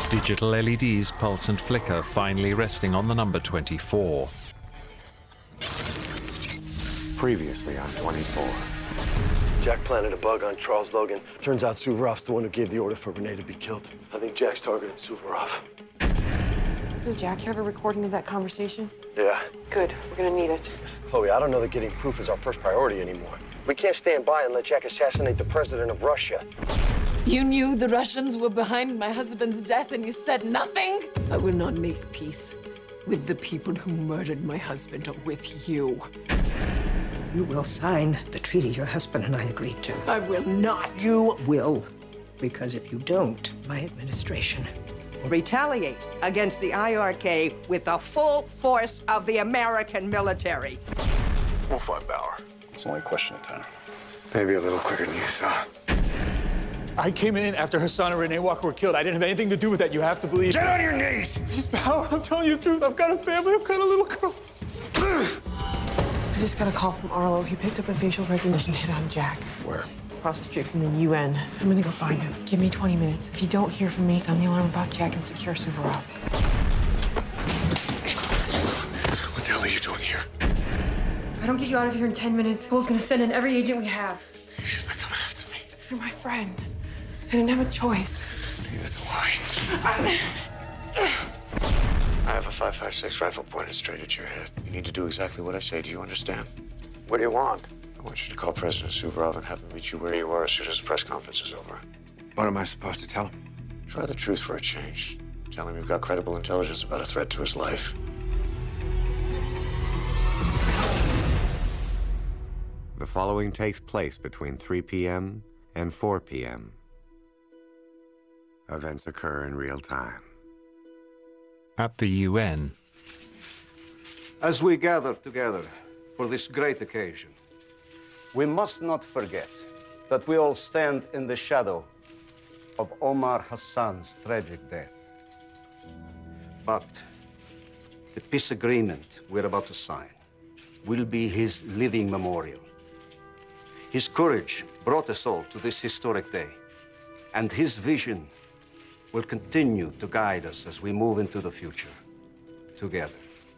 Digital LEDs pulse and flicker, finally resting on the number 24. Previously on 24. Jack planted a bug on Charles Logan. Turns out Suvorov's the one who gave the order for Renee to be killed. I think Jack's targeted Suvorov. Did Jack have a recording of that conversation? Yeah. Good. We're gonna need it. Chloe, I don't know that getting proof is our first priority anymore. We can't stand by and let Jack assassinate the president of Russia. You knew the Russians were behind my husband's death and you said nothing? I will not make peace with the people who murdered my husband or with you. You will sign the treaty your husband and I agreed to. I will not. You will, because if you don't, my administration will retaliate against the IRK with the full force of the American military. We'll find Bauer. It's only a question of time. Maybe a little quicker than you thought. I came in after Hassan and Renee Walker were killed. I didn't have anything to do with that. You have to believe. Get on your knees! Please, Bauer, I'm telling you the truth. I've got a family. I've got a little girl. I just got a call from Arlo. He picked up a facial recognition hit on Jack. Where? Across the street from the UN. I'm gonna go find him. Give me 20 minutes. If you don't hear from me, sound the alarm about Jack and secure Suvorov. What the hell are you doing here? If I don't get you out of here in 10 minutes, Cole's gonna send in every agent we have. You should not come after me. You're my friend. I didn't have a choice. Neither do I. I have a 5.56 rifle pointed straight at your head. You need to do exactly what I say. Do you understand? What do you want? I want you to call President Suvorov and have him meet you where you are as soon as the press conference is over. What am I supposed to tell him? Try the truth for a change. Tell him you've got credible intelligence about a threat to his life. The following takes place between 3 p.m. and 4 p.m. Events occur in real time. At the UN, As we gather together for this great occasion, we must not forget that we all stand in the shadow of Omar Hassan's tragic death. But the peace agreement we're about to sign will be his living memorial. His courage brought us all to this historic day, and his vision will continue to guide us as we move into the future together.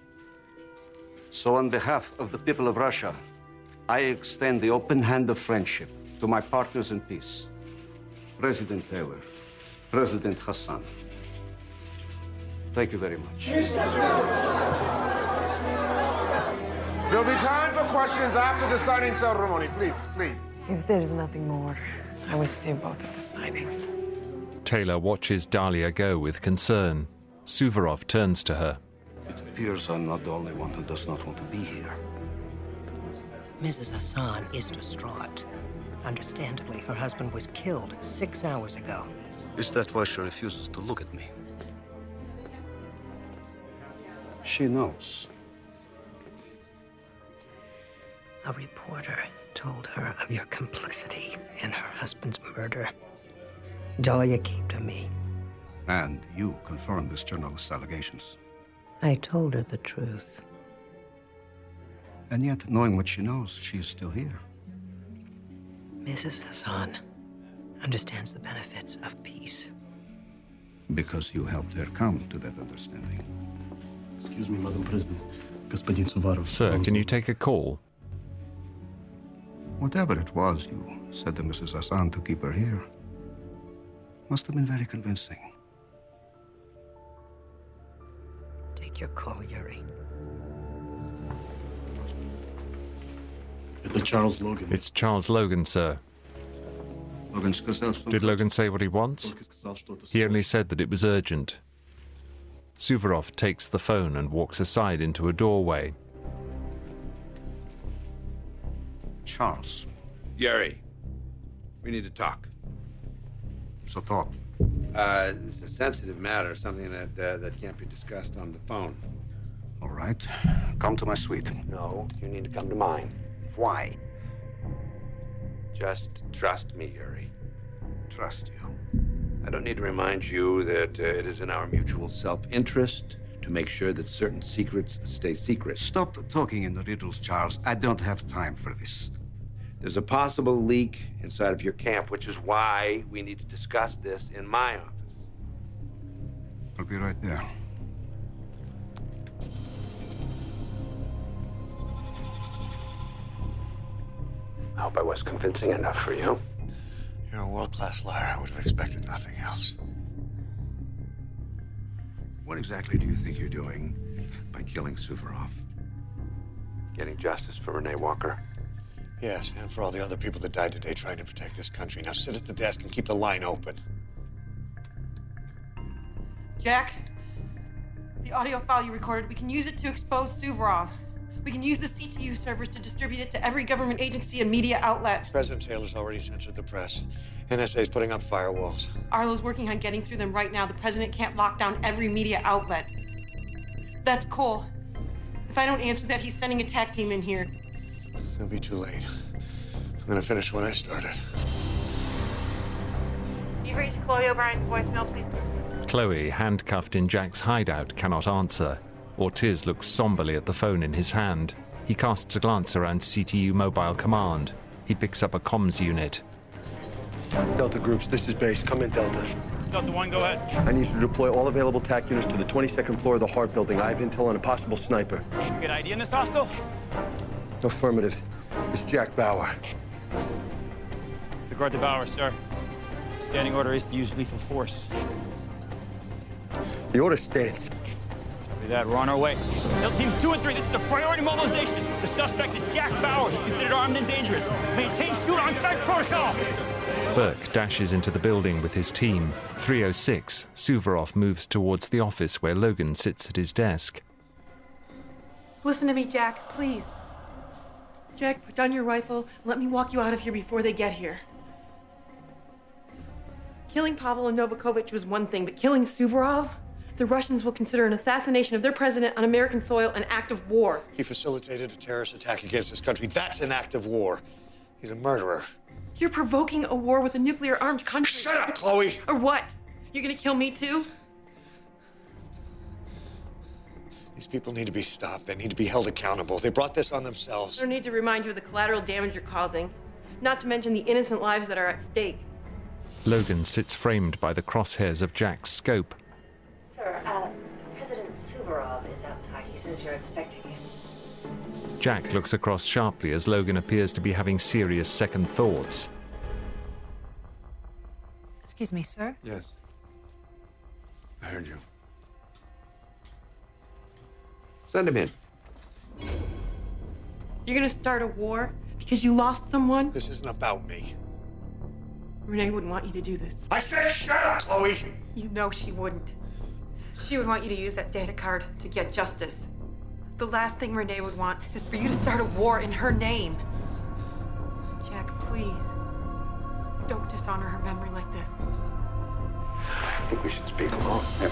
So on behalf of the people of Russia, I extend the open hand of friendship to my partners in peace, President Taylor, President Hassan. Thank you very much. There'll be time for questions after the signing ceremony. Please, please. If there's nothing more, I would stay both at the signing. Taylor watches Dahlia go with concern. Suvorov turns to her. It appears I'm not the only one who does not want to be here. Mrs. Hassan is distraught. Understandably, her husband was killed 6 hours ago. Is that why she refuses to look at me? She knows. A reporter told her of your complicity in her husband's murder. Dahlia came to me. And you confirmed this journalist's allegations. I told her the truth. And yet, knowing what she knows, she is still here. Mrs. Hassan understands the benefits of peace. Because you helped her come to that understanding. Excuse me, Madam President. Господин Suvorov. Sir, can you take a call? Whatever it was you said to Mrs. Hassan to keep her here, must have been very convincing. Take your call, Yuri. It's Charles Logan. It's Charles Logan, sir. Logan сказал, что... Did Logan say what he wants? He only said that it was urgent. Suvorov takes the phone and walks aside into a doorway. Charles. Yuri, we need to talk. So talk. It's a sensitive matter, something that can't be discussed on the phone. All right. Come to my suite. No, you need to come to mine. Why? Just trust me, Yuri. Trust you. I don't need to remind you that it is in our mutual self-interest to make sure that certain secrets stay secret. Stop talking in riddles, Charles. I don't have time for this. There's a possible leak inside of your camp, which is why we need to discuss this in my office. be right there. I hope I was convincing enough for you. You're a world-class liar. I would have expected nothing else. What exactly do you think you're doing by killing Suvorov? Getting justice for Renee Walker? Yes, and for all the other people that died today trying to protect this country. Now sit at the desk and keep the line open. Jack, the audio file you recorded, we can use it to expose Suvorov. We can use the CTU servers to distribute it to every government agency and media outlet. President Taylor's already censored the press. NSA's putting up firewalls. Arlo's working on getting through them right now. The president can't lock down every media outlet. That's Cole. If I don't answer that, he's sending a TAC team in here. It'll be too late. I'm gonna finish what I started. You've reached Chloe O'Brien's voicemail, please. Chloe, handcuffed in Jack's hideout, cannot answer. Ortiz looks somberly at the phone in his hand. He casts a glance around CTU Mobile Command. He picks up a comms unit. Delta groups, this is base. Come in, Delta. Delta 1, go ahead. I need you to deploy all available TAC units to the 22nd floor of the Hart building. I have intel on a possible sniper. You get ID in this hostile? Affirmative. It's Jack Bauer. To guard the Bauer, sir. Standing order is to use lethal force. The order stands. With that, we're on our way. Hill teams 2 and 3, this is a priority mobilization. The suspect is Jack Bauer. He's considered armed and dangerous. Maintain shoot-on-sight protocol. Burke dashes into the building with his team. 306, Suvorov moves towards the office where Logan sits at his desk. Listen to me, Jack, please. Jack, put down your rifle. Let me walk you out of here before they get here. Killing Pavel and Novakovich was one thing, but killing Suvorov? The Russians will consider an assassination of their president on American soil an act of war. He facilitated a terrorist attack against this country. That's an act of war. He's a murderer. You're provoking a war with a nuclear-armed country. Shut up, Chloe! Or what? You're gonna kill me too? These people need to be stopped. They need to be held accountable. They brought this on themselves. I don't need to remind you of the collateral damage you're causing. Not to mention the innocent lives that are at stake. Logan sits framed by the crosshairs of Jack's scope. Sir, President Suvorov is outside. He says you're expecting him. Jack looks across sharply as Logan appears to be having serious second thoughts. Excuse me, sir? Yes. I heard you. Send him in. You're gonna start a war because you lost someone? This isn't about me. Renee wouldn't want you to do this. I said shut up, Chloe! You know she wouldn't. She would want you to use that data card to get justice. The last thing Renee would want is for you to start a war in her name. Jack, please. Don't dishonor her memory like this. I think we should speak alone. Yes.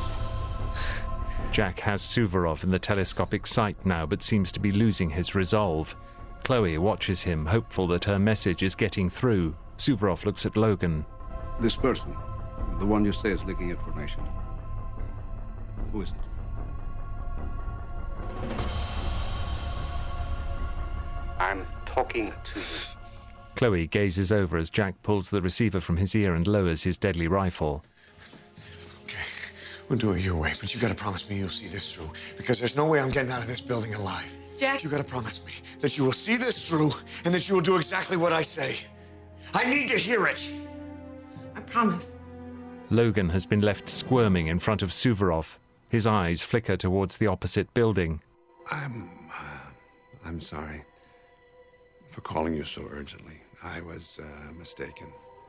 Jack has Suvorov in the telescopic sight now, but seems to be losing his resolve. Chloe watches him, hopeful that her message is getting through. Suvorov looks at Logan. This person, the one you say is leaking information. Who is it? I'm talking to you. Chloe gazes over as Jack pulls the receiver from his ear and lowers his deadly rifle. Okay, we'll do it your way, but you gotta promise me you'll see this through, because there's no way I'm getting out of this building alive. Jack! You gotta promise me that you will see this through and that you will do exactly what I say. I need to hear it. I promise. Logan has been left squirming in front of Suvorov. His eyes flicker towards the opposite building. I'm sorry for calling you so urgently. I was mistaken.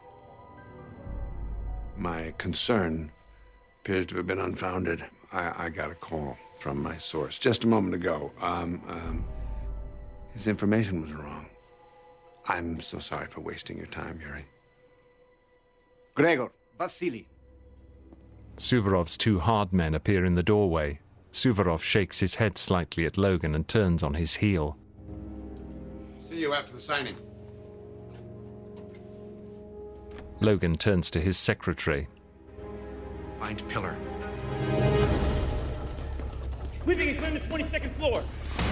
My concern appears to have been unfounded. I got a call from my source just a moment ago. His information was wrong. I'm so sorry for wasting your time, Yuri. Gregor, Vasily. Suvorov's two hard men appear in the doorway. Suvorov shakes his head slightly at Logan and turns on his heel. See you after the signing. Logan turns to his secretary. Find Pillar. Sweeping and clearing the 22nd floor.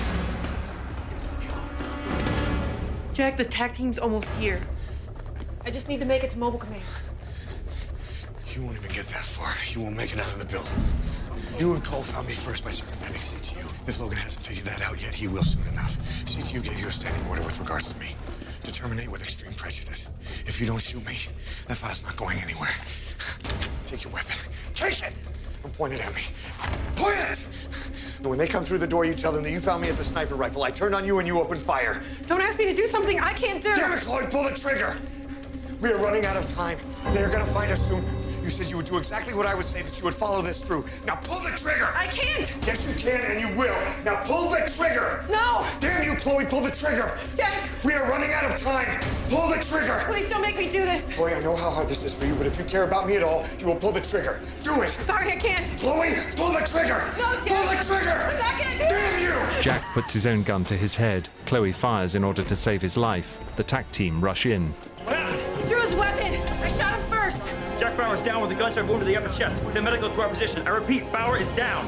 Jack, the TAC team's almost here. I just need to make it to Mobile Command. You won't even get that far. You won't make it out of the building. You and Cole found me first by circumventing CTU. If Logan hasn't figured that out yet, he will soon enough. CTU gave you a standing order with regards to me to terminate with extreme prejudice. If you don't shoot me, that file's not going anywhere. Take your weapon. Take it! And point it at me. Point it! And when they come through the door, you tell them that you found me at the sniper rifle. I turned on you and you opened fire. Don't ask me to do something I can't do. Damn it, Chloe, pull the trigger! We are running out of time. They're gonna find us soon. You said you would do exactly what I would say, that you would follow this through. Now pull the trigger! I can't! Yes, you can, and you will. Now pull the trigger! No! Damn you, Chloe, pull the trigger! Jack! We are running out of time. Pull the trigger! Please don't make me do this. Chloe, I know how hard this is for you, but if you care about me at all, you will pull the trigger. Do it! Sorry, I can't. Chloe, pull the trigger! No, Jack! Pull the trigger! I'm not gonna do it! Damn you! Jack puts his own gun to his head. Chloe fires in order to save his life. The TAC team rush in. He threw his weapon. I shot him first. Jack Bauer's down with a gunshot wound to the upper chest. Within medical to our position. I repeat, Bauer is down.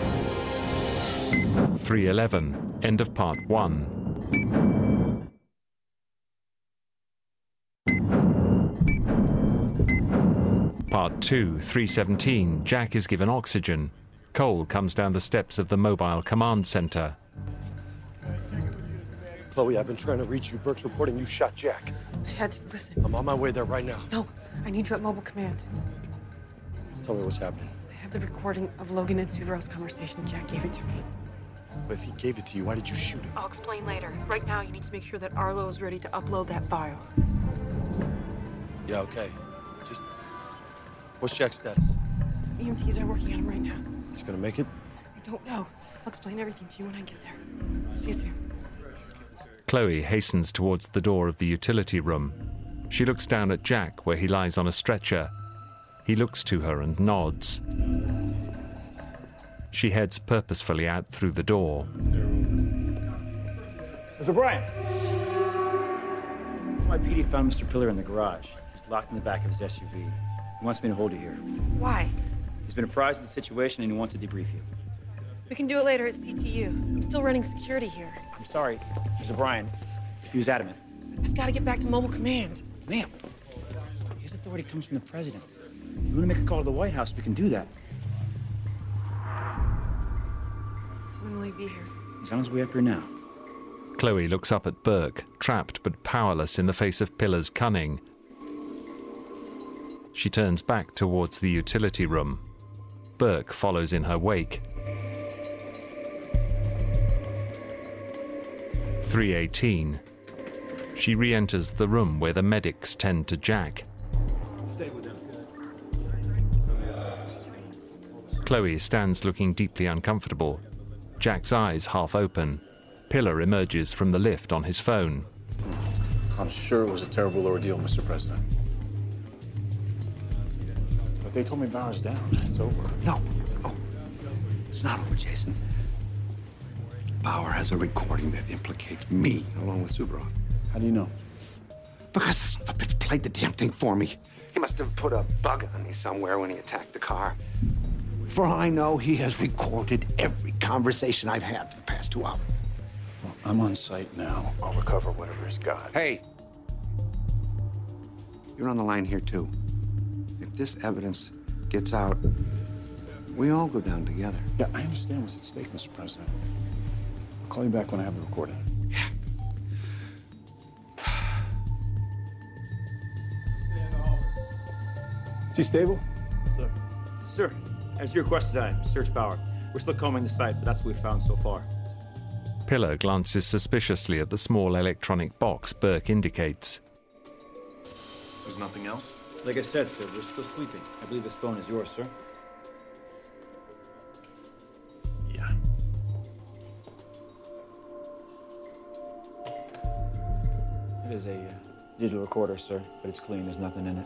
3:11. End of part 1. Part 2, 3:17. Jack is given oxygen. Cole comes down the steps of the mobile command center. Chloe, I've been trying to reach you. Burke's reporting you shot Jack. I had to listen. I'm on my way there right now. No, I need you at Mobile Command. Tell me what's happening. I have the recording of Logan and Suvorov's conversation. Jack gave it to me. But if he gave it to you, why did you shoot him? I'll explain later. Right now, you need to make sure that Arlo is ready to upload that file. Yeah, okay. Just... What's Jack's status? EMTs are working on him right now. He's gonna make it? I don't know. I'll explain everything to you when I get there. See you soon. Chloe hastens towards the door of the utility room. She looks down at Jack where he lies on a stretcher. He looks to her and nods. She heads purposefully out through the door. Mr. Bryant! My PD found Mr. Pillar in the garage. He's locked in the back of his SUV. He wants me to hold you here. Why? He's been apprised of the situation and he wants to debrief you. We can do it later at CTU. I'm still running security here. I'm sorry, Mr. Bryant. He was adamant. I've got to get back to Mobile Command. Ma'am, his authority comes from the president. If you want to make a call to the White House, we can do that. When will he be here? He's on his way up here now. Chloe looks up at Burke, trapped but powerless in the face of Pillar's cunning. She turns back towards the utility room. Burke follows in her wake. 3:18. She re-enters the room where the medics tend to Jack. Stay with him. Chloe stands looking deeply uncomfortable. Jack's eyes half open. Pillar emerges from the lift on his phone. I'm sure it was a terrible ordeal, Mr. President. But they told me Bauer's down. It's over. No. It's not over, Jason. Bauer has a recording that implicates me, along with Suvorov. How do you know? Because the son of a bitch played the damn thing for me. He must have put a bug on me somewhere when he attacked the car. For all I know, he has recorded every conversation I've had for the past 2 hours. Well, I'm on site now. I'll recover whatever he's got. Hey! You're on the line here, too. If this evidence gets out, we all go down together. Yeah, I understand what's at stake, Mr. President. I'll call you back when I have the recording. Yeah. Is he stable? Sir. Sir, as you requested, I searched Bauer. We're still combing the site, but that's what we've found so far. Pillar glances suspiciously at the small electronic box Burke indicates. There's nothing else? Like I said, sir, we're still sleeping. I believe this phone is yours, sir. Yeah. It is a digital recorder, sir, but it's clean. There's nothing in it.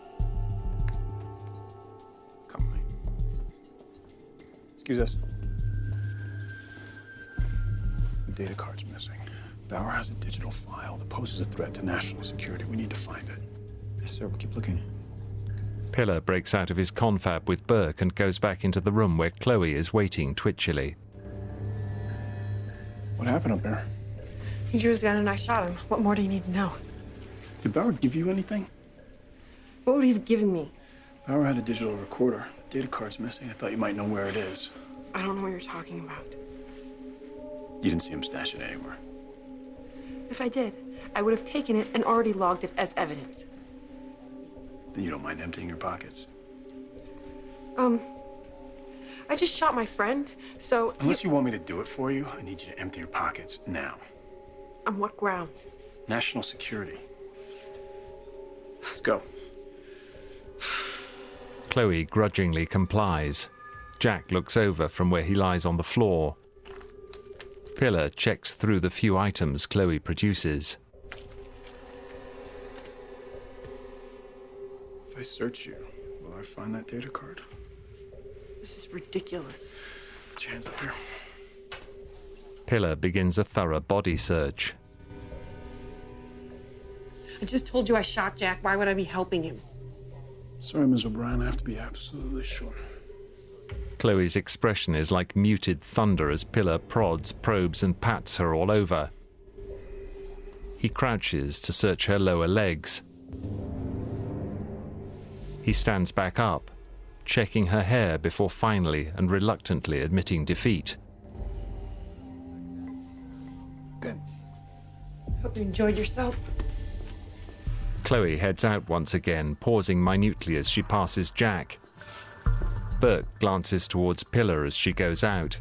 Come with me. Excuse us. The data card's missing. Bauer has a digital file that poses a threat to national security. We need to find it. Yes, sir. We'll keep looking. Pillar breaks out of his confab with Burke and goes back into the room where Chloe is waiting twitchily. What happened up there? He drew his gun and I shot him. What more do you need to know? Did Bauer give you anything? What would he have given me? Bauer had a digital recorder. Data card's missing. I thought you might know where it is. I don't know what you're talking about. You didn't see him stash it anywhere. If I did, I would have taken it and already logged it as evidence. Then you don't mind emptying your pockets? I just shot my friend, so... Unless you want me to do it for you, I need you to empty your pockets now. On what grounds? National security. Let's go. Chloe grudgingly complies. Jack looks over from where he lies on the floor. Pillar checks through the few items Chloe produces. If I search you, will I find that data card? This is ridiculous. Put your hands up here. Pillar begins a thorough body search. I just told you I shot Jack. Why would I be helping him? Sorry, Ms. O'Brien. I have to be absolutely sure. Chloe's expression is like muted thunder as Pillar prods, probes, and pats her all over. He crouches to search her lower legs. He stands back up, checking her hair before finally and reluctantly admitting defeat. Good. Hope you enjoyed yourself. Chloe heads out once again, pausing minutely as she passes Jack. Burke glances towards Pillar as she goes out.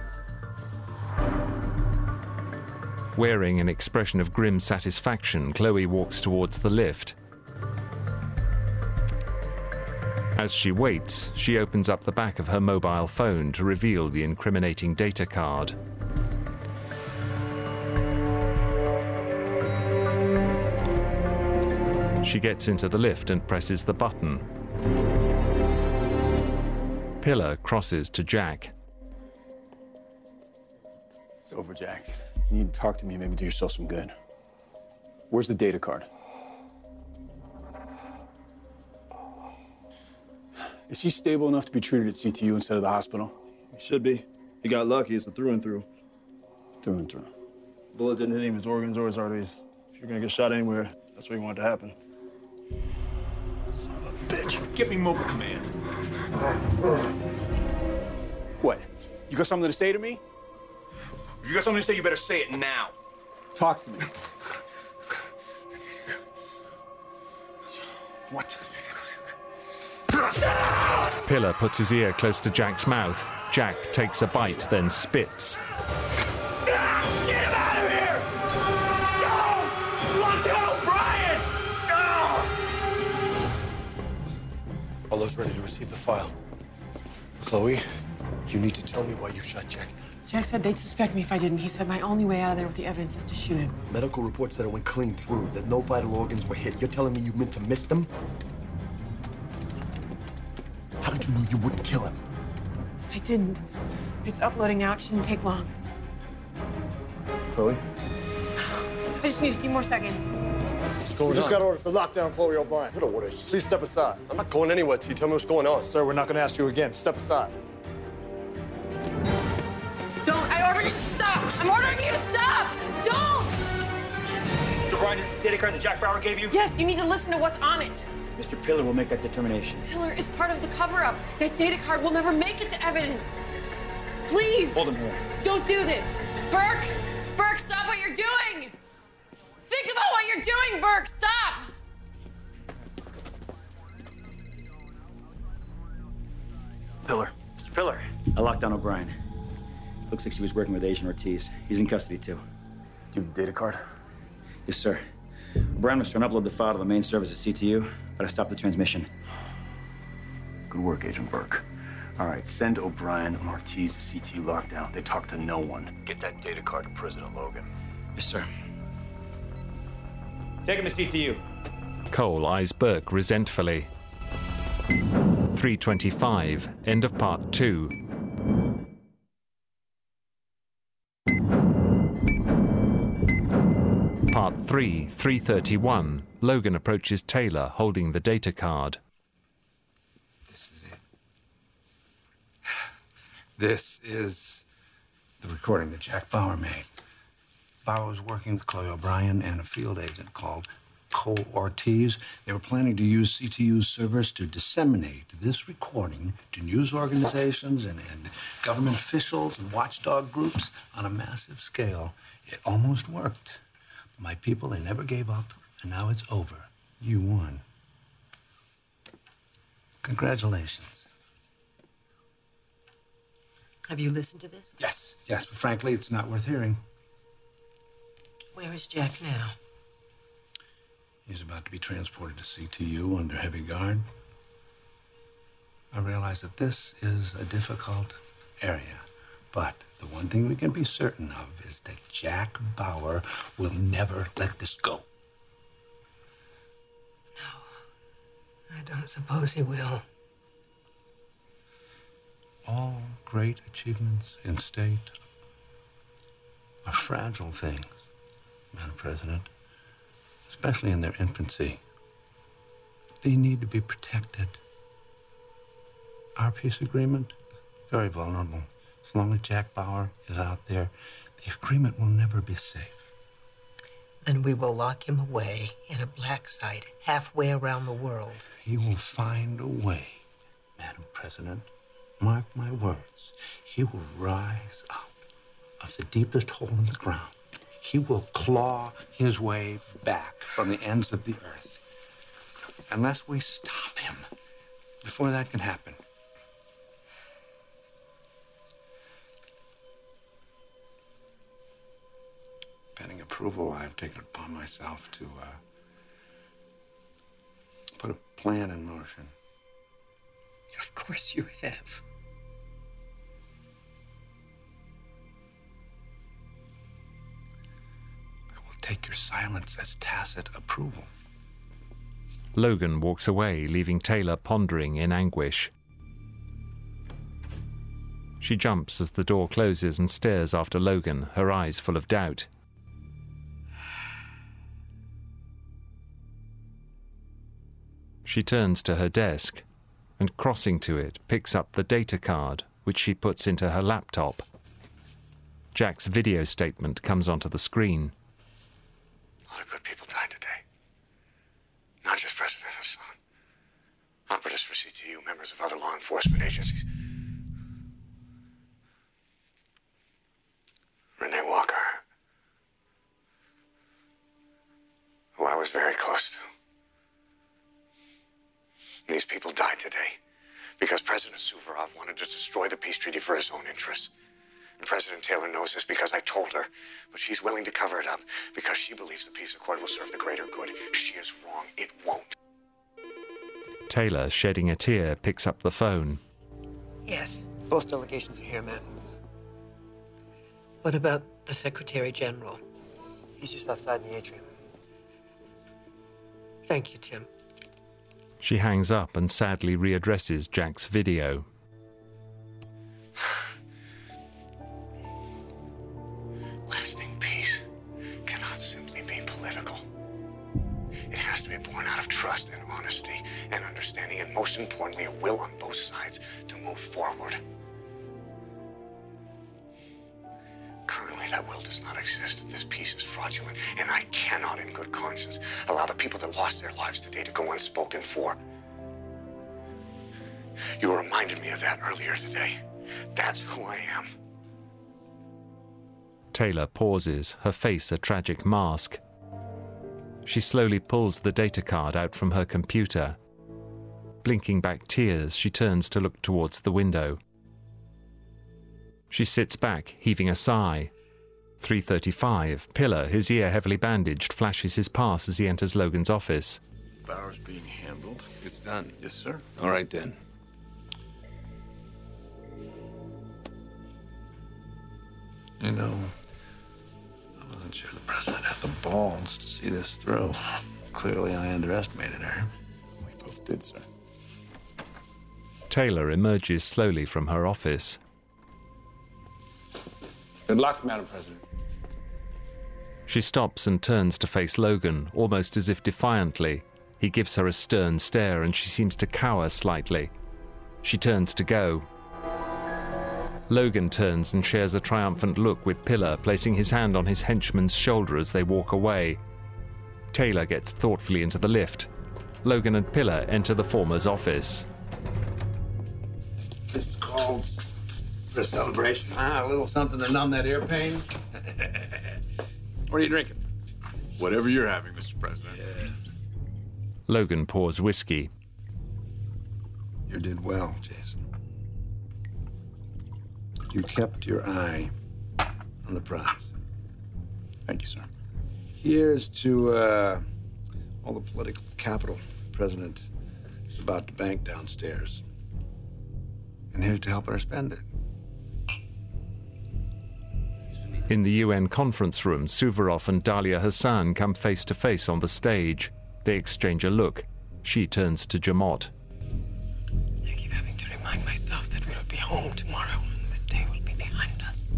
Wearing an expression of grim satisfaction, Chloe walks towards the lift. As she waits, she opens up the back of her mobile phone to reveal the incriminating data card. She gets into the lift and presses the button. Pillar crosses to Jack. It's over, Jack. You need to talk to me, maybe do yourself some good. Where's the data card? Is he stable enough to be treated at CTU instead of the hospital? He should be. He got lucky. It's the through and through. Through and through. Bullet didn't hit him his organs or his arteries. If you're gonna get shot anywhere, that's where you want it to happen. Son of a bitch. Get me mobile command. What? You got something to say to me? If you got something to say, you better say it now. Talk to me. What? Pillar puts his ear close to Jack's mouth. Jack takes a bite, then spits. Get him out of here! Go! Lock down O'Brien! Go! All those ready to receive the file. Chloe, you need to tell me why you shot Jack. Jack said they'd suspect me if I didn't. He said my only way out of there with the evidence is to shoot him. Medical reports said it went clean through, that no vital organs were hit. You're telling me you meant to miss them? How did you know you wouldn't kill him? I didn't. It's uploading now. It shouldn't take long. Chloe? I just need a few more seconds. What's going on? We just got orders to lock down Chloe O'Brien. What orders? Please step aside. I'm not going anywhere till you tell me what's going on. Sir, we're not going to ask you again. Step aside. Don't! I order you to stop! I'm ordering you to stop! Don't! Mr. O'Brien, is the data card that Jack Bauer gave you? Yes, you need to listen to what's on it. Mr. Pillar will make that determination. Pillar is part of the cover-up. That data card will never make it to evidence. Please! Hold him here. Don't do this! Burke! Burke, stop what you're doing! Think about what you're doing, Burke! Stop! Pillar. Mr. Pillar. I locked down O'Brien. Looks like she was working with Agent Ortiz. He's in custody, too. Do you have the data card? Yes, sir. O'Brien was trying to upload the file to the main servers at CTU, but I stopped the transmission. Good work, Agent Burke. All right, send O'Brien and Ortiz to CTU lockdown. They talk to no one. Get that data card to President Logan. Yes, sir. Take him to CTU. Cole eyes Burke resentfully. 3:25, end of part 2. Part 3, 3:31. Logan approaches Taylor, holding the data card. This is the recording that Jack Bauer made. Bauer was working with Chloe O'Brien and a field agent called Cole Ortiz. They were planning to use CTU's servers to disseminate this recording to news organizations and government officials and watchdog groups on a massive scale. It almost worked. My people, they never gave up, and now it's over. You won. Congratulations. Have you listened to this? Yes, but frankly, it's not worth hearing. Where is Jack now? He's about to be transported to CTU under heavy guard. I realize that this is a difficult area, but the one thing we can be certain of is that Jack Bauer will never let this go. No, I don't suppose he will. All great achievements in state are fragile things, Madam President, especially in their infancy. They need to be protected. Our peace agreement, very vulnerable. As long as Jack Bauer is out there, the agreement will never be safe. And we will lock him away in a black site halfway around the world. He will find a way, Madam President. Mark my words. He will rise up of the deepest hole in the ground. He will claw his way back from the ends of the earth. Unless we stop him before that can happen. Pending approval, I've taken it upon myself to put a plan in motion. Of course you have. Take your silence as tacit approval. Logan walks away, leaving Taylor pondering in anguish. She jumps as the door closes and stares after Logan, her eyes full of doubt. She turns to her desk and, crossing to it, picks up the data card, which she puts into her laptop. Jack's video statement comes onto the screen. A lot of good people died today. Not just President Hassan. Operatives for CTU, members of other law enforcement agencies. Renee Walker, who I was very close to. These people died today because President Suvorov wanted to destroy the peace treaty for his own interests. And President Taylor knows this because I told her, but she's willing to cover it up because she believes the peace accord will serve the greater good. She is wrong. It won't. Taylor, shedding a tear, picks up the phone. Yes. Both delegations are here, ma'am. What about the Secretary General? He's just outside in the atrium. Thank you, Tim. She hangs up and sadly readdresses Jack's video. Lasting peace cannot simply be political. It has to be born out of trust and honesty and understanding, and most importantly, a will on both sides to move forward. Currently, that will does not exist. This peace is fraudulent, and I cannot, in good conscience, allow the people that lost their lives today to go unspoken for. You reminded me of that earlier today. That's who I am. Taylor pauses, her face a tragic mask. She slowly pulls the data card out from her computer. Blinking back tears, she turns to look towards the window. She sits back, heaving a sigh. 3:35. Pillar, his ear heavily bandaged, flashes his pass as he enters Logan's office. Bauer's being handled. It's done. Yes, sir. All right, then. You know, I wasn't sure the president had the balls to see this through. Clearly, I underestimated her. We both did, sir. Taylor emerges slowly from her office. Good luck, Madam President. She stops and turns to face Logan, almost as if defiantly. He gives her a stern stare and she seems to cower slightly. She turns to go. Logan turns and shares a triumphant look with Pillar, placing his hand on his henchman's shoulder as they walk away. Taylor gets thoughtfully into the lift. Logan and Piller enter the former's office. This is called for a celebration, huh? A little something to numb that ear pain? What are you drinking? Whatever you're having, Mr. President. Yes. Logan pours whiskey. You did well, Jason. You kept your eye on the prize. Thank you, sir. Here's to all the political capital the president is about to bank downstairs. And here's to helping her spend it. In the UN conference room, Suvorov and Dalia Hassan come face to face on the stage. They exchange a look. She turns to Jemmott. I keep having to remind myself that we'll be home tomorrow, and this day will be behind us.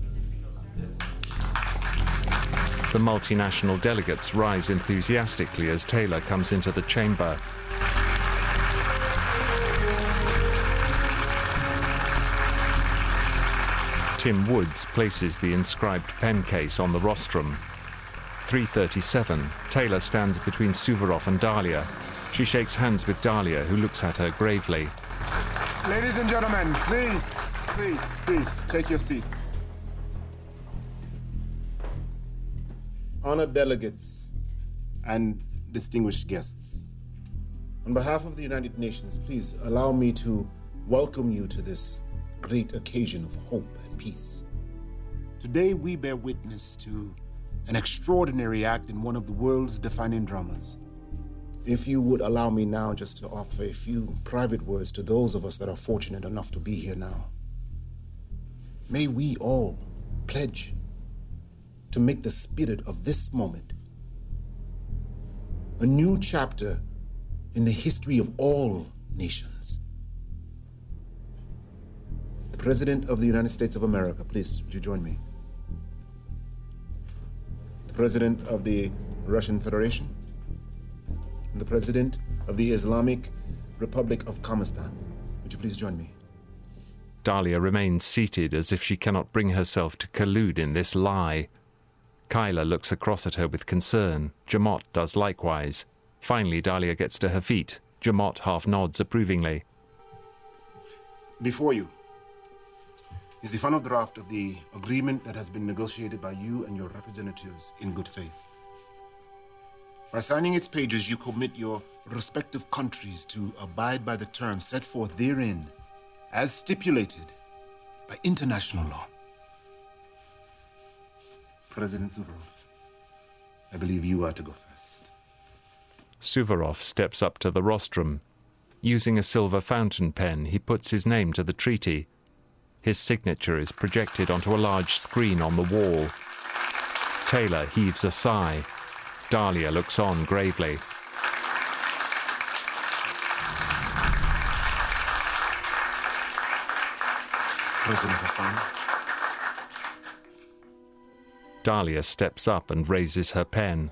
The multinational delegates rise enthusiastically as Taylor comes into the chamber. Tim Woods places the inscribed pen case on the rostrum. 3:37. Taylor stands between Suvorov and Dalia. She shakes hands with Dalia, who looks at her gravely. Ladies and gentlemen, please, take your seats. Honored delegates and distinguished guests, on behalf of the United Nations, please allow me to welcome you to this great occasion of hope and peace. Today we bear witness to an extraordinary act in one of the world's defining dramas. If you would allow me now just to offer a few private words to those of us that are fortunate enough to be here now. May we all pledge to make the spirit of this moment a new chapter in the history of all nations. The President of the United States of America, please, would you join me? The President of the Russian Federation, and the President of the Islamic Republic of Kyrgyzstan. Would you please join me? Dalia remains seated as if she cannot bring herself to collude in this lie. Kyla looks across at her with concern. Jemmott does likewise. Finally, Dalia gets to her feet. Jemmott half nods approvingly. Before you is the final draft of the agreement that has been negotiated by you and your representatives in good faith. By signing its pages, you commit your respective countries to abide by the terms set forth therein, as stipulated by international law. President Suvorov, I believe you are to go first. Suvorov steps up to the rostrum. Using a silver fountain pen, he puts his name to the treaty. His signature is projected onto a large screen on the wall. Taylor heaves a sigh. Dalia looks on gravely. President Hassan. Dalia steps up and raises her pen.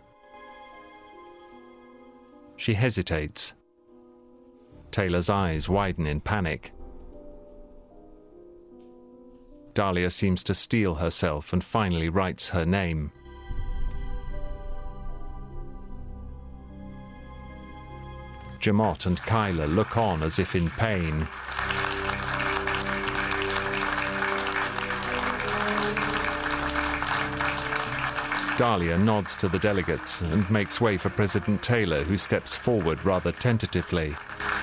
She hesitates. Taylor's eyes widen in panic. Dalia seems to steel herself and finally writes her name. Jemmott and Kyla look on as if in pain. Dalia nods to the delegates and makes way for President Taylor, who steps forward rather tentatively.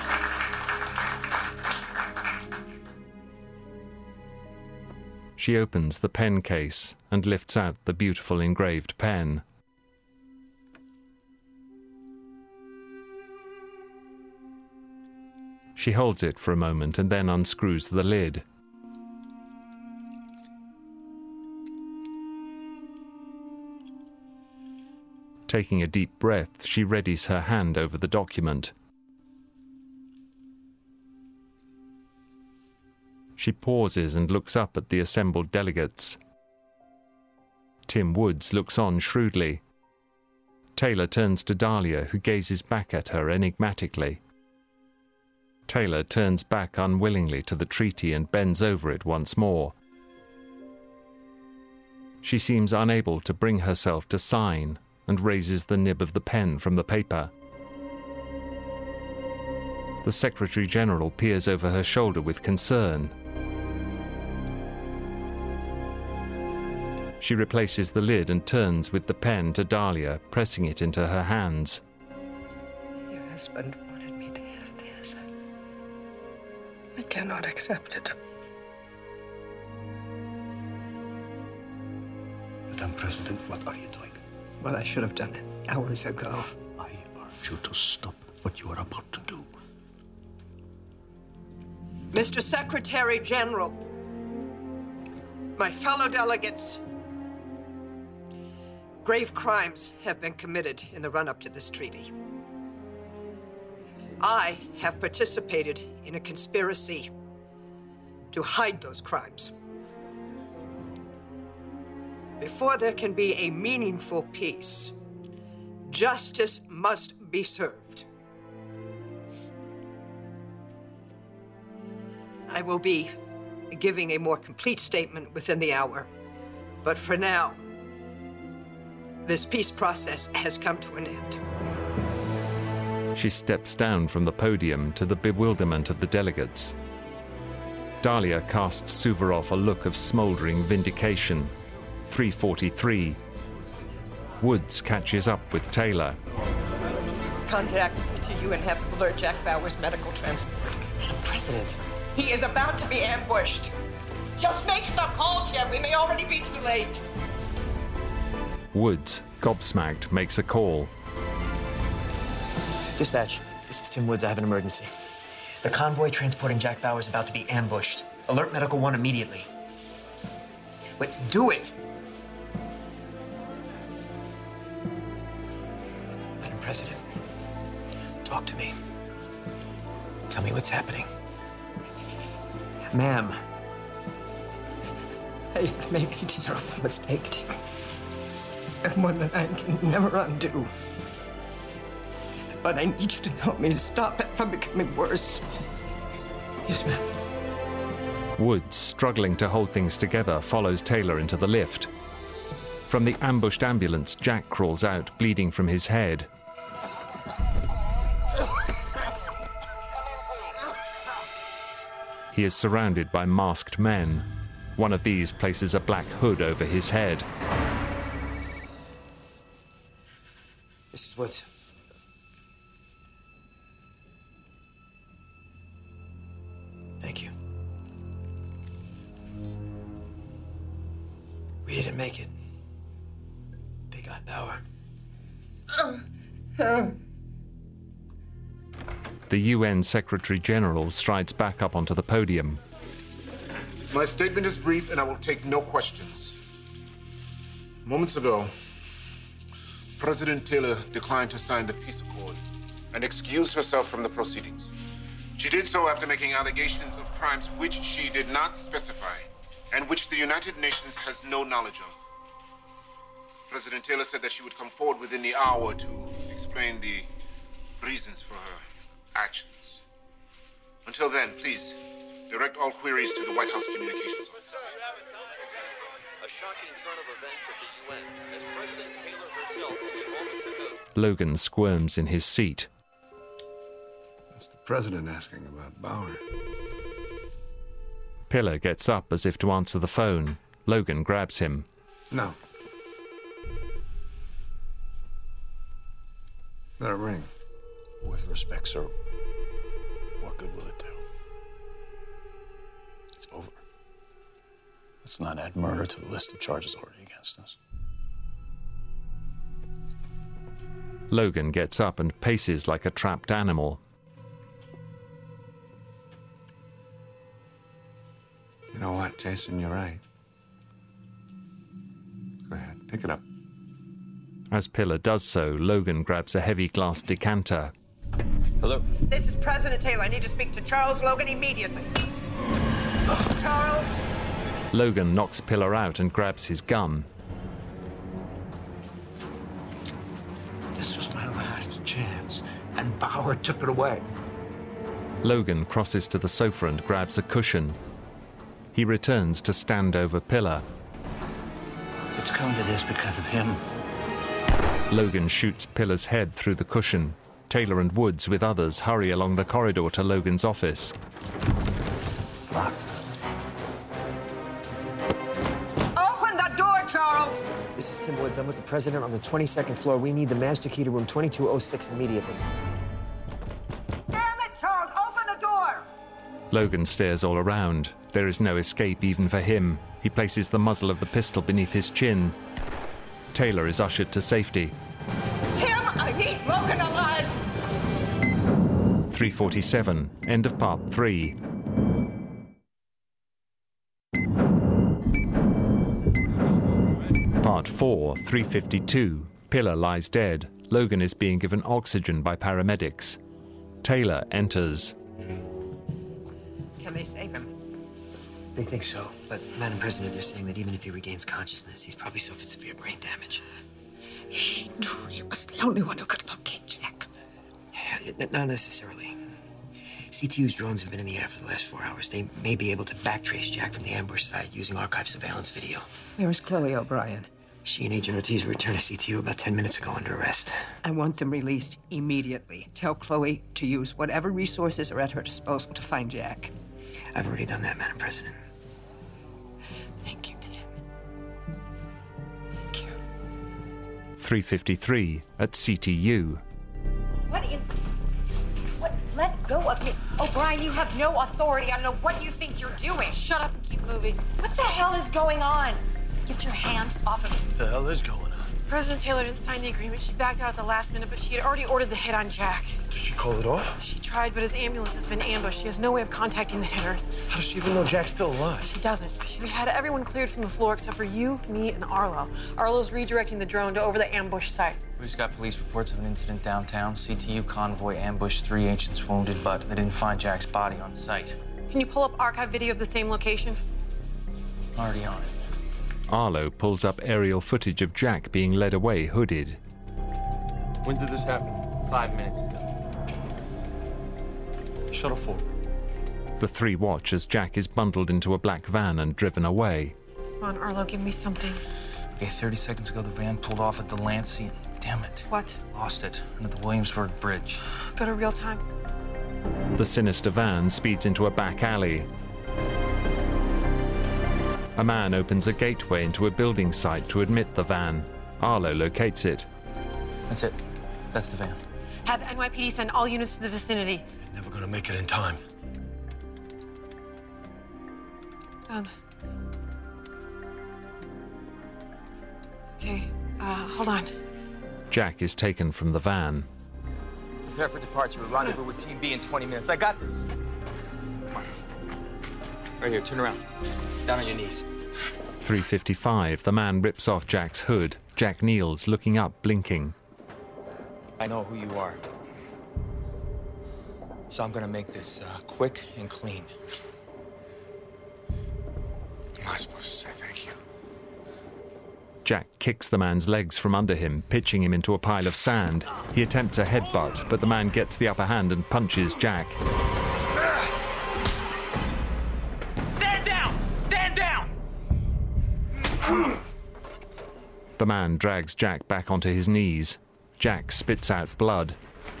She opens the pen case and lifts out the beautiful engraved pen. She holds it for a moment and then unscrews the lid. Taking a deep breath, she readies her hand over the document. She pauses and looks up at the assembled delegates. Tim Woods looks on shrewdly. Taylor turns to Dalia, who gazes back at her enigmatically. Taylor turns back unwillingly to the treaty and bends over it once more. She seems unable to bring herself to sign, and raises the nib of the pen from the paper. The Secretary General peers over her shoulder with concern. She replaces the lid and turns with the pen to Dahlia, pressing it into her hands. Your husband wanted me to have this. I cannot accept it. Madam President, what are you doing? Well, I should have done it hours ago. I urge you to stop what you are about to do. Mr. Secretary General, my fellow delegates, grave crimes have been committed in the run-up to this treaty. I have participated in a conspiracy to hide those crimes. Before there can be a meaningful peace, justice must be served. I will be giving a more complete statement within the hour, but for now, this peace process has come to an end. She steps down from the podium to the bewilderment of the delegates. Dahlia casts Suvorov a look of smoldering vindication. 3:43. Woods catches up with Taylor. Contact CTU and have them alert Jack Bauer's medical transport. Madam President. He is about to be ambushed. Just make the call, Tim. We may already be too late. Woods, gobsmacked, makes a call. Dispatch, this is Tim Woods. I have an emergency. The convoy transporting Jack Bauer is about to be ambushed. Alert Medical 1 immediately. Wait, do it! Madam President, talk to me. Tell me what's happening. Ma'am. I have made a terrible mistake, Tim. And one that I can never undo. But I need you to help me to stop it from becoming worse. Yes, ma'am. Woods, struggling to hold things together, follows Taylor into the lift. From the ambushed ambulance, Jack crawls out, bleeding from his head. He is surrounded by masked men. One of these places a black hood over his head. Mrs. Woods. Thank you. We didn't make it. They got Bauer. The UN Secretary General strides back up onto the podium. My statement is brief and I will take no questions. Moments ago, President Taylor declined to sign the peace accord and excused herself from the proceedings. She did so after making allegations of crimes which she did not specify and which the United Nations has no knowledge of. President Taylor said that she would come forward within the hour to explain the reasons for her actions. Until then, please, direct all queries to the White House Communications Office. A shocking turn of events at the UN as President Taylor herself moments ago. Logan squirms in his seat. That's the president asking about Bauer. Pillar gets up as if to answer the phone. Logan grabs him. No. Let it ring. With respect, sir, what good will it do? It's over. Let's not add murder to the list of charges already against us. Logan gets up and paces like a trapped animal. You know what, Jason, you're right. Go ahead, pick it up. As Pillar does so, Logan grabs a heavy glass decanter. Hello? This is President Taylor. I need to speak to Charles Logan immediately. Charles? Logan knocks Pillar out and grabs his gun. This was my last chance, and Bauer took it away. Logan crosses to the sofa and grabs a cushion. He returns to stand over Pillar. It's come to this because of him. Logan shoots Pillar's head through the cushion. Taylor and Woods, with others, hurry along the corridor to Logan's office. It's locked. Open the door, Charles! This is Tim Woods. I'm with the president on the 22nd floor. We need the master key to room 2206 immediately. Damn it, Charles! Open the door! Logan stares all around. There is no escape even for him. He places the muzzle of the pistol beneath his chin. Taylor is ushered to safety. Tim, I need Logan alive! 3:47, end of part 3. Part 4, 3:52. Pillar lies dead. Logan is being given oxygen by paramedics. Taylor enters. Can they save him? They think so, but Madam President, they're saying that even if he regains consciousness, he's probably suffered severe brain damage. He knew he was the only one who could locate Jack. Not necessarily. CTU's drones have been in the air for the last 4 hours. They may be able to backtrace Jack from the ambush site using archive surveillance video. Where is Chloe O'Brien? She and Agent Ortiz returned to CTU about 10 minutes ago under arrest. I want them released immediately. Tell Chloe to use whatever resources are at her disposal to find Jack. I've already done that, Madam President. Thank you, Tim. 3:53 at CTU. What let go of me. O'Brien, you have no authority. I don't know what you think you're doing. Shut up and keep moving. What the hell is going on? Get your hands off of me. What the hell is going on? President Taylor didn't sign the agreement. She backed out at the last minute, but she had already ordered the hit on Jack. Did she call it off? She tried, but his ambulance has been ambushed. She has no way of contacting the hitter. How does she even know Jack's still alive? She doesn't. She had everyone cleared from the floor except for you, me, and Arlo. Arlo's redirecting the drone to over the ambush site. We just got police reports of an incident downtown. CTU convoy ambushed 3 agents wounded, but they didn't find Jack's body on site. Can you pull up archive video of the same location? Already on it. Arlo pulls up aerial footage of Jack being led away hooded. When did this happen? 5 minutes ago. Shuttle forward. The three watch as Jack is bundled into a black van and driven away. Come on, Arlo, give me something. Okay, 30 seconds ago, the van pulled off at Delancey. Damn it. What? Lost it under the Williamsburg Bridge. Go to real time. The sinister van speeds into a back alley. A man opens a gateway into a building site to admit the van. Arlo locates it. That's it. That's the van. Have NYPD send all units to the vicinity. Never gonna make it in time. Okay, hold on. Jack is taken from the van. Prepare for departure. We'll rendezvous with Team B in 20 minutes. I got this. Come on. Right here, turn around. Down on your knees. 3:55, the man rips off Jack's hood. Jack kneels, looking up, blinking. I know who you are. So I'm gonna make this quick and clean. Am I supposed to say thank you? Jack kicks the man's legs from under him, pitching him into a pile of sand. He attempts a headbutt, but the man gets the upper hand and punches Jack. Stand down! Stand down! The man drags Jack back onto his knees. Jack spits out blood.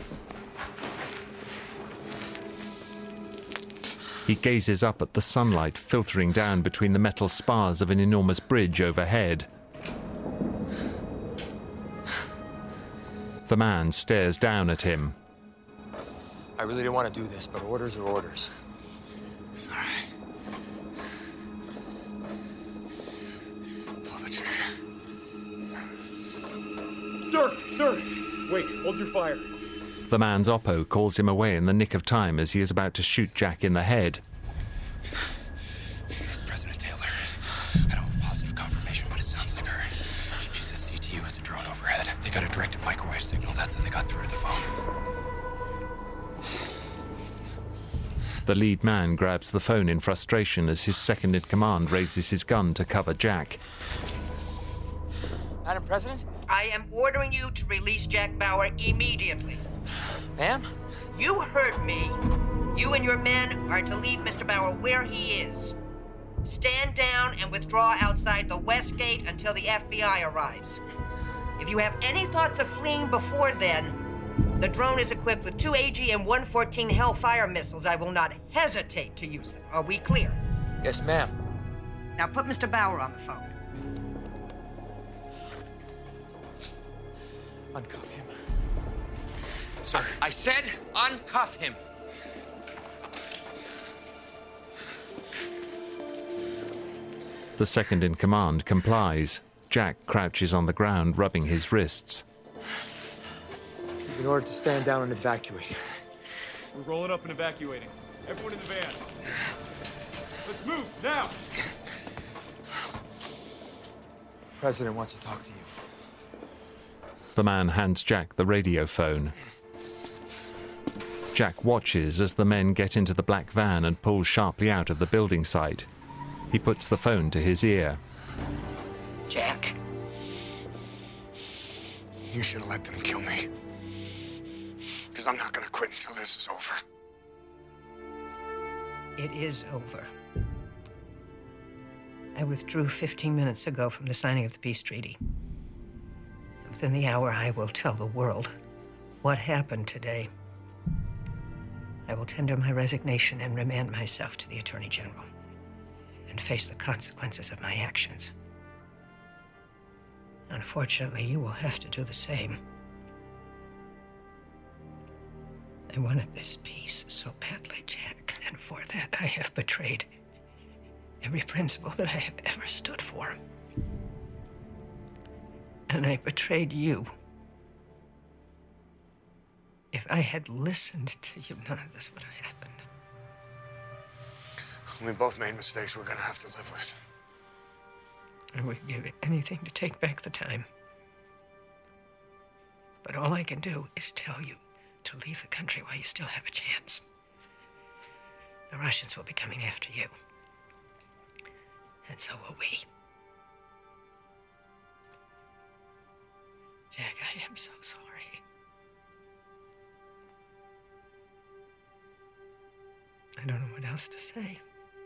He gazes up at the sunlight filtering down between the metal spars of an enormous bridge overhead. The man stares down at him. I really didn't want to do this, but orders are orders. Sorry. Pull the trigger. Sir! Wait, hold your fire. The man's oppo calls him away in the nick of time as he is about to shoot Jack in the head. It's President Taylor. I don't have positive confirmation, but it sounds like her. She says CTU has a drone overhead. They got a directed microwave signal. That's how they got through to the phone. The lead man grabs the phone in frustration as his second-in-command raises his gun to cover Jack. Madam President? I am ordering you to release Jack Bauer immediately. Ma'am? You heard me. You and your men are to leave Mr. Bauer where he is. Stand down and withdraw outside the west gate until the FBI arrives. If you have any thoughts of fleeing before then, the drone is equipped with 2 AGM-114 Hellfire missiles. I will not hesitate to use them. Are we clear? Yes, ma'am. Now put Mr. Bauer on the phone. Uncuff him. Sir, I said uncuff him. The second in command complies. Jack crouches on the ground, rubbing his wrists. You've been ordered to stand down and evacuate. We're rolling up and evacuating. Everyone in the van. Let's move, now! The President wants to talk to you. The man hands Jack the radio phone. Jack watches as the men get into the black van and pull sharply out of the building site. He puts the phone to his ear. Jack. You should have let them kill me. Because I'm not going to quit until this is over. It is over. I withdrew 15 minutes ago from the signing of the peace treaty. Within the hour, I will tell the world what happened today. I will tender my resignation and remand myself to the Attorney General and face the consequences of my actions. Unfortunately, you will have to do the same. I wanted this peace so badly, Jack, and for that I have betrayed every principle that I have ever stood for. And I betrayed you. If I had listened to you, none of this would have happened. We both made mistakes we're gonna have to live with. I would give anything to take back the time. But all I can do is tell you to leave the country while you still have a chance. The Russians will be coming after you. And so will we. Jack, I am so sorry. I don't know what else to say.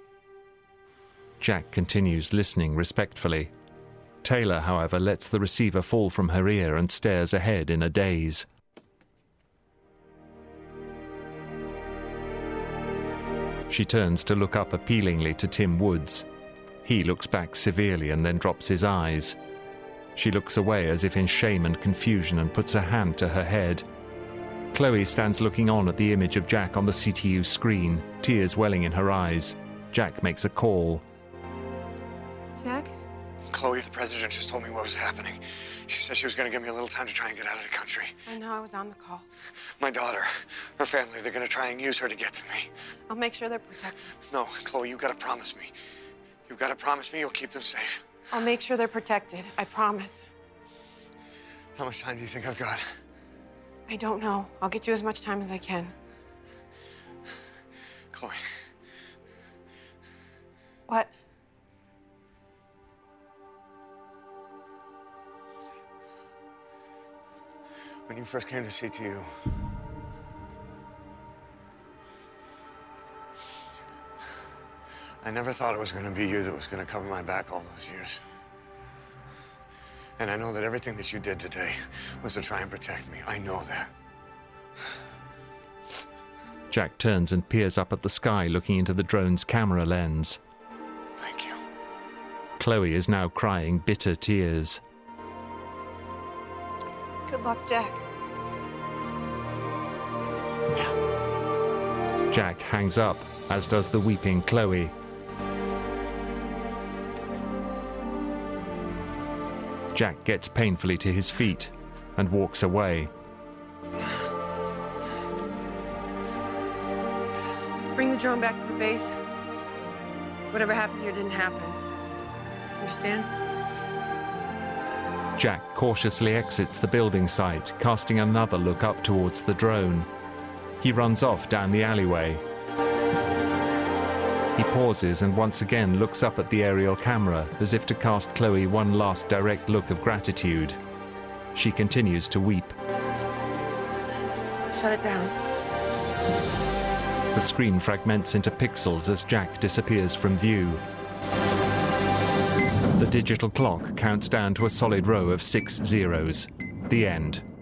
Jack continues listening respectfully. Taylor, however, lets the receiver fall from her ear and stares ahead in a daze. She turns to look up appealingly to Tim Woods. He looks back severely and then drops his eyes. She looks away as if in shame and confusion and puts her hand to her head. Chloe stands looking on at the image of Jack on the CTU screen, tears welling in her eyes. Jack makes a call. Jack? Chloe, the president just told me what was happening. She said she was going to give me a little time to try and get out of the country. I know, I was on the call. My daughter, her family, they're going to try and use her to get to me. I'll make sure they're protected. No, Chloe, you got to promise me. You got to promise me you'll keep them safe. I'll make sure they're protected. I promise. How much time do you think I've got? I don't know. I'll get you as much time as I can. Chloe. What? When you first came to CTU, I never thought it was going to be you that was going to cover my back all those years. And I know that everything that you did today was to try and protect me. I know that. Jack turns and peers up at the sky, looking into the drone's camera lens. Thank you. Chloe is now crying bitter tears. Good luck, Jack. Jack hangs up, as does the weeping Chloe. Jack gets painfully to his feet and walks away. Bring the drone back to the base. Whatever happened here didn't happen. Understand? Jack cautiously exits the building site, casting another look up towards the drone. He runs off down the alleyway. He pauses and once again looks up at the aerial camera, as if to cast Chloe one last direct look of gratitude. She continues to weep. Shut it down. The screen fragments into pixels as Jack disappears from view. The digital clock counts down to a solid row of 6 zeros. The end.